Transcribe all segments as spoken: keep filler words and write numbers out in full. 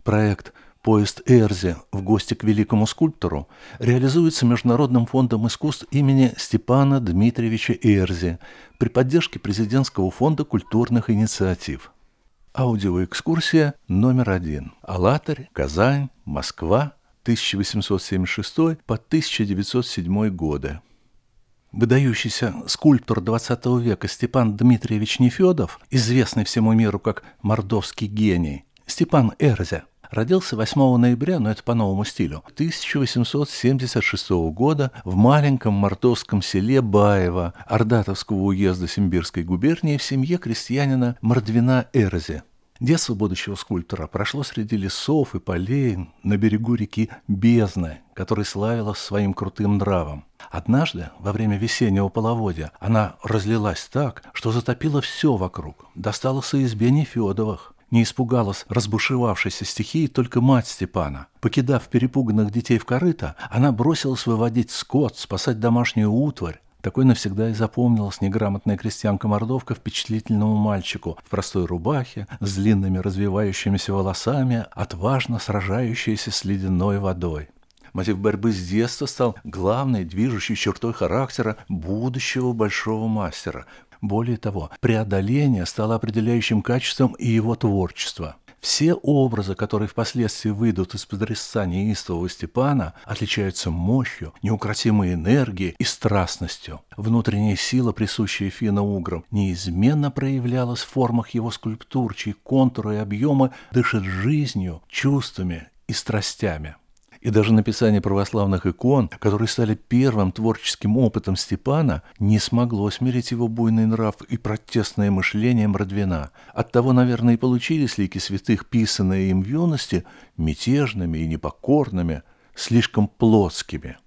Проект «Поезд Эрзи. В гости к великому скульптору» реализуется Международным фондом искусств имени Степана Дмитриевича Эрзи при поддержке Президентского фонда культурных инициатив. Аудиоэкскурсия номер один. Алатырь, Казань, Москва, тысяча восемьсот семьдесят шестой по тысяча девятьсот седьмой годы. Выдающийся скульптор двадцатого века Степан Дмитриевич Нефёдов, известный всему миру как мордовский гений, Степан Эрзи, родился восьмого ноября, но это по новому стилю, тысяча восемьсот семьдесят шестого года в маленьком мордовском селе Баево Ордатовского уезда Симбирской губернии в семье крестьянина Мордвина Эрзи. Детство будущего скульптора прошло среди лесов и полей на берегу реки Бездны, которая славилась своим крутым нравом. Однажды, во время весеннего половодья, она разлилась так, что затопила все вокруг, досталась и избе Нефёдовых. Не испугалась разбушевавшейся стихии только мать Степана. Покидав перепуганных детей в корыто, она бросилась выводить скот, спасать домашнюю утварь. Такой навсегда и запомнилась неграмотная крестьянка-мордовка впечатлительному мальчику в простой рубахе, с длинными развивающимися волосами, отважно сражающейся с ледяной водой. Мотив борьбы с детства стал главной движущей чертой характера будущего большого мастера. Более того, преодоление стало определяющим качеством и его творчества. Все образы, которые впоследствии выйдут из-под резца неистового Степана, отличаются мощью, неукротимой энергией и страстностью. Внутренняя сила, присущая финно-уграм, неизменно проявлялась в формах его скульптур, чьи контуры и объемы дышат жизнью, чувствами и страстями. И даже написание православных икон, которые стали первым творческим опытом Степана, не смогло смирить его буйный нрав и протестное мышление Мордвина. Оттого, наверное, и получились лики святых, писанные им в юности, мятежными и непокорными, слишком плотскими.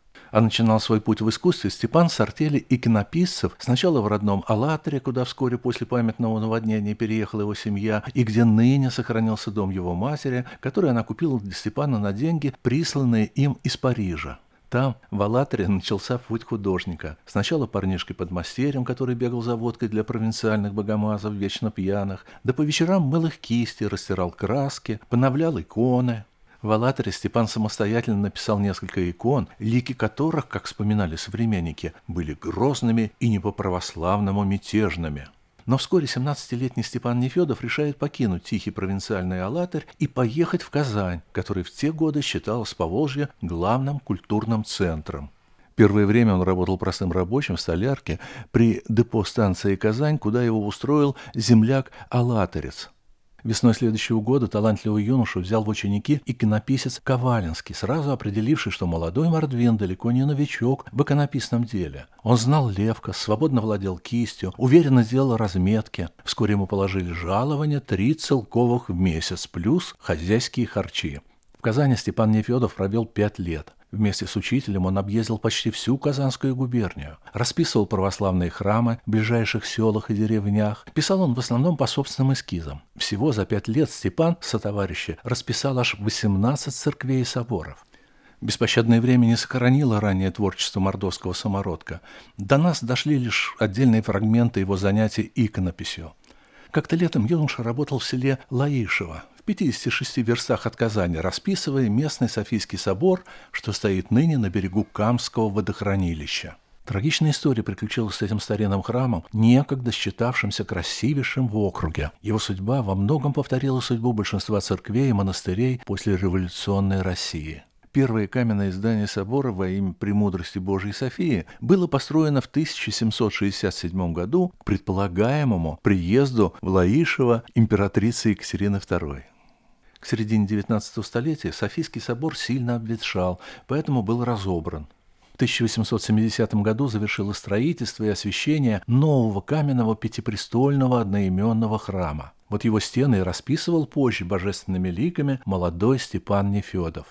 А начинал свой путь в искусстве Степан с артели иконописцев сначала в родном Алатыре, куда вскоре после памятного наводнения переехала его семья, и где ныне сохранился дом его матери, который она купила для Степана на деньги, присланные им из Парижа. Там, в Алатыре, начался путь художника. Сначала парнишкой-подмастерьем, который бегал за водкой для провинциальных богомазов, вечно пьяных, да по вечерам мыл их кисти, растирал краски, поновлял иконы. В Алатыре Степан самостоятельно написал несколько икон, лики которых, как вспоминали современники, были грозными и не по-православному мятежными. Но вскоре семнадцатилетний Степан Нефёдов решает покинуть тихий провинциальный Алатырь и поехать в Казань, который в те годы считалась в Поволжье главным культурным центром. Первое время он работал простым рабочим в столярке при депо-станции Казань, куда его устроил земляк-алатырец. Весной следующего года талантливый юношу взял в ученики иконописец Ковалинский, сразу определивший, что молодой Мордвин далеко не новичок в иконописном деле. Он знал левко, свободно владел кистью, уверенно делал разметки. Вскоре ему положили жалование три целковых в месяц, плюс хозяйские харчи. В Казани Степан Нефёдов провел пять лет. Вместе с учителем он объездил почти всю Казанскую губернию, расписывал православные храмы в ближайших селах и деревнях. Писал он в основном по собственным эскизам. Всего за пять лет Степан, сотоварищи, расписал аж восемнадцать церквей и соборов. Беспощадное время не сохранило раннее творчество мордовского самородка. До нас дошли лишь отдельные фрагменты его занятий иконописью. Как-то летом юноша работал в селе Лаишево, в пятидесяти шести верстах от Казани, расписывая местный Софийский собор, что стоит ныне на берегу Камского водохранилища. Трагичная история приключилась с этим старинным храмом, некогда считавшимся красивейшим в округе. Его судьба во многом повторила судьбу большинства церквей и монастырей после революционной России. Первое каменное здание собора во имя Премудрости Божией Софии было построено в тысяча семьсот шестьдесят седьмом году к предполагаемому приезду в Лаишево императрицы Екатерины второй. К середине девятнадцатого столетия Софийский собор сильно обветшал, поэтому был разобран. В тысяча восемьсот семидесятом году завершилось строительство и освящение нового каменного пятипрестольного одноименного храма. Вот его стены и расписывал позже божественными ликами молодой Степан Нефёдов.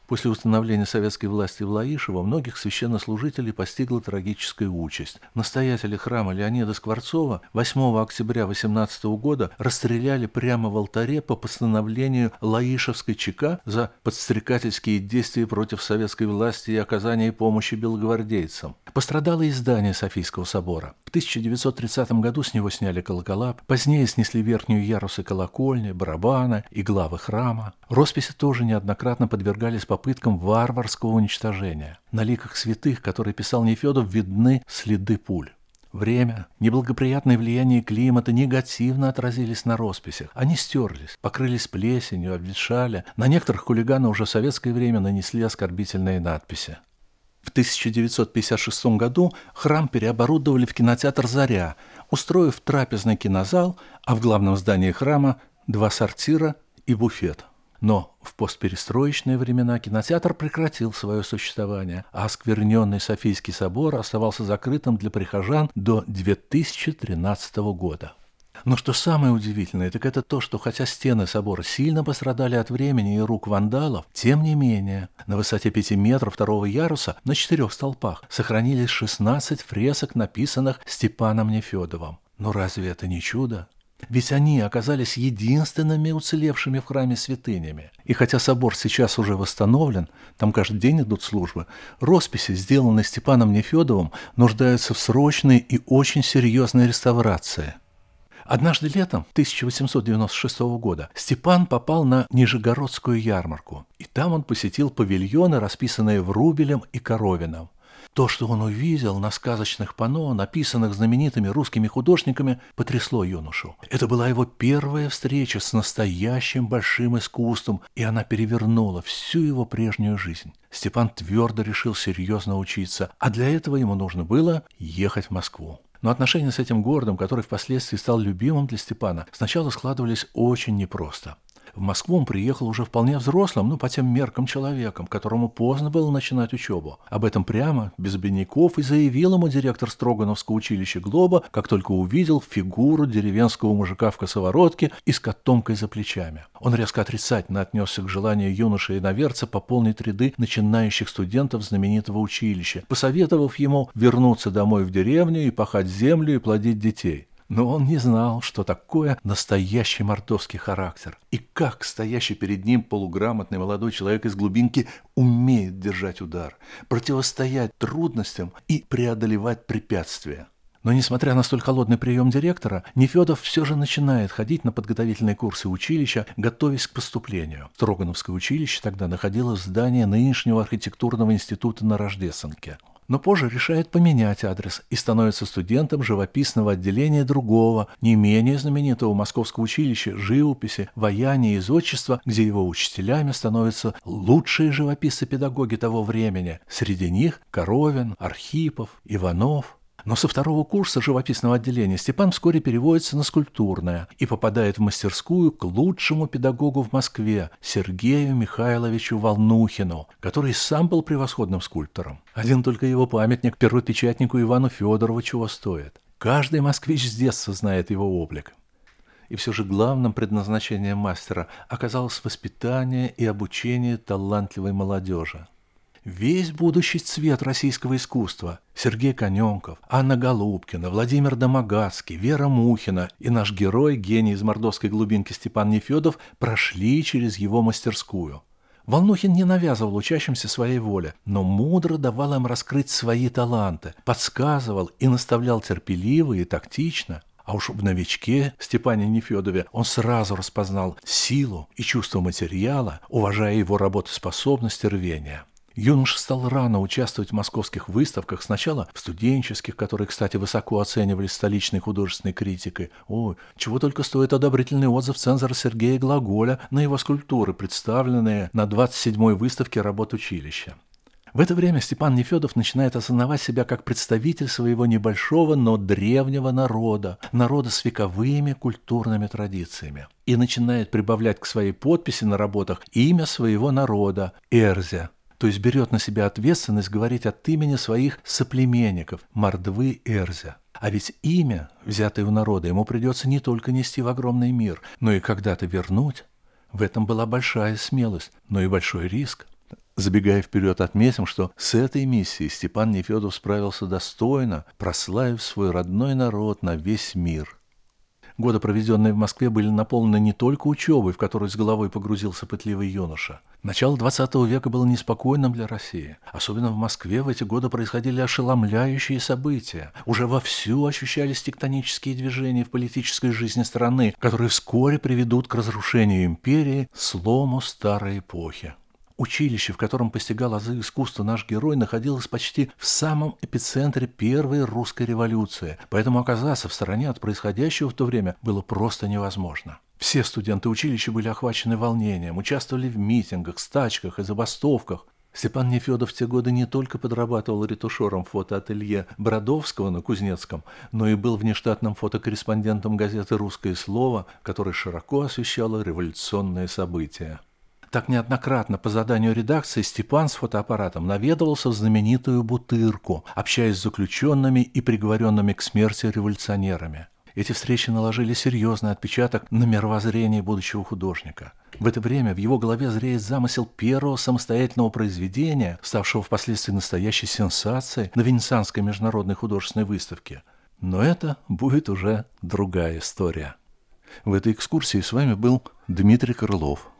После установления советской власти в Лаишево многих священнослужителей постигла трагическая участь. Настоятеля храма Леонида Скворцова восьмого октября восемнадцатого года расстреляли прямо в алтаре по постановлению Лаишевской ЧК за подстрекательские действия против советской власти и оказание помощи белогвардейцам. Пострадало и здание Софийского собора. В тысяча девятьсот тридцатом году с него сняли колокола, позднее снесли верхние ярусы колокольни, барабана и главы храма. Росписи тоже неоднократно подвергались попыткам варварского уничтожения. На ликах святых, которые писал Нефедов, видны следы пуль. Время, неблагоприятное влияние климата негативно отразились на росписях. Они стерлись, покрылись плесенью, обветшали. На некоторых хулиганы уже в советское время нанесли оскорбительные надписи. В тысяча девятьсот пятьдесят шестом году храм переоборудовали в кинотеатр «Заря», устроив трапезный кинозал, а в главном здании храма два сортира и буфет. Но в постперестроечные времена кинотеатр прекратил свое существование, а оскверненный Софийский собор оставался закрытым для прихожан до две тысячи тринадцатого года. Но что самое удивительное, так это то, что хотя стены собора сильно пострадали от времени и рук вандалов, тем не менее, на высоте пяти метров второго яруса на четырех столпах сохранились шестнадцать фресок, написанных Степаном Нефедовым. Но разве это не чудо? Ведь они оказались единственными уцелевшими в храме святынями. И хотя собор сейчас уже восстановлен, там каждый день идут службы, росписи, сделанные Степаном Нефедовым, нуждаются в срочной и очень серьезной реставрации. Однажды летом тысяча восемьсот девяносто шестого года Степан попал на Нижегородскую ярмарку, и там он посетил павильоны, расписанные Врубелем и Коровиным. То, что он увидел на сказочных панно, написанных знаменитыми русскими художниками, потрясло юношу. Это была его первая встреча с настоящим большим искусством, и она перевернула всю его прежнюю жизнь. Степан твердо решил серьезно учиться, а для этого ему нужно было ехать в Москву. Но отношения с этим городом, который впоследствии стал любимым для Степана, сначала складывались очень непросто. В Москву он приехал уже вполне взрослым, ну, по тем меркам человеком, которому поздно было начинать учебу. Об этом прямо, без обиняков, и заявил ему директор Строгановского училища Глоба, как только увидел фигуру деревенского мужика в косоворотке и с котомкой за плечами. Он резко отрицательно отнесся к желанию юноши-иноверца пополнить ряды начинающих студентов знаменитого училища, посоветовав ему вернуться домой в деревню и пахать землю и плодить детей. Но он не знал, что такое настоящий мордовский характер, и как стоящий перед ним полуграмотный молодой человек из глубинки умеет держать удар, противостоять трудностям и преодолевать препятствия. Но, несмотря на столь холодный прием директора, Нефедов все же начинает ходить на подготовительные курсы училища, готовясь к поступлению. Строгановское училище тогда находилось в здании нынешнего архитектурного института на Рождественке. Но позже решает поменять адрес и становится студентом живописного отделения другого, не менее знаменитого московского училища живописи, ваяния и зодчества, где его учителями становятся лучшие живописцы-педагоги того времени. Среди них Коровин, Архипов, Иванов. Но со второго курса живописного отделения Степан вскоре переводится на скульптурное и попадает в мастерскую к лучшему педагогу в Москве, Сергею Михайловичу Волнухину, который сам был превосходным скульптором. Один только его памятник первопечатнику Ивану Федорову чего стоит. Каждый москвич с детства знает его облик. И все же главным предназначением мастера оказалось воспитание и обучение талантливой молодежи. Весь будущий цвет российского искусства – Сергей Коненков, Анна Голубкина, Владимир Домогацкий, Вера Мухина и наш герой, гений из мордовской глубинки Степан Нефедов – прошли через его мастерскую. Волнухин не навязывал учащимся своей воли, но мудро давал им раскрыть свои таланты, подсказывал и наставлял терпеливо и тактично. А уж в новичке Степане Нефедове он сразу распознал силу и чувство материала, уважая его работоспособность и рвение. Юноша стал рано участвовать в московских выставках, сначала в студенческих, которые, кстати, высоко оценивались столичной художественной критикой. Ой, чего только стоит одобрительный отзыв цензора Сергея Глаголя на его скульптуры, представленные на двадцать седьмой выставке работ училища. В это время Степан Нефедов начинает осознавать себя как представитель своего небольшого, но древнего народа, народа с вековыми культурными традициями, и начинает прибавлять к своей подписи на работах имя своего народа – Эрзя. То есть берет на себя ответственность говорить от имени своих соплеменников, мордвы Эрзя. А ведь имя, взятое у народа, ему придется не только нести в огромный мир, но и когда-то вернуть. В этом была большая смелость, но и большой риск. Забегая вперед, отметим, что с этой миссией Степан Нефёдов справился достойно, прославив свой родной народ на весь мир. Годы, проведенные в Москве, были наполнены не только учебой, в которую с головой погрузился пытливый юноша. Начало двадцатого века было неспокойным для России. Особенно в Москве в эти годы происходили ошеломляющие события. Уже вовсю ощущались тектонические движения в политической жизни страны, которые вскоре приведут к разрушению империи, слому старой эпохи. Училище, в котором постигал азы искусства наш герой, находилось почти в самом эпицентре первой русской революции, поэтому оказаться в стороне от происходящего в то время было просто невозможно. Все студенты училища были охвачены волнением, участвовали в митингах, стачках и забастовках. Степан Нефёдов в те годы не только подрабатывал ретушером в фотоателье Бродовского на Кузнецком, но и был внештатным фотокорреспондентом газеты «Русское слово», которая широко освещала революционные события. Так неоднократно по заданию редакции Степан с фотоаппаратом наведывался в знаменитую Бутырку, общаясь с заключенными и приговоренными к смерти революционерами. Эти встречи наложили серьезный отпечаток на мировоззрение будущего художника. В это время в его голове зреет замысел первого самостоятельного произведения, ставшего впоследствии настоящей сенсацией на Венецианской международной художественной выставке. Но это будет уже другая история. В этой экскурсии с вами был Дмитрий Крылов.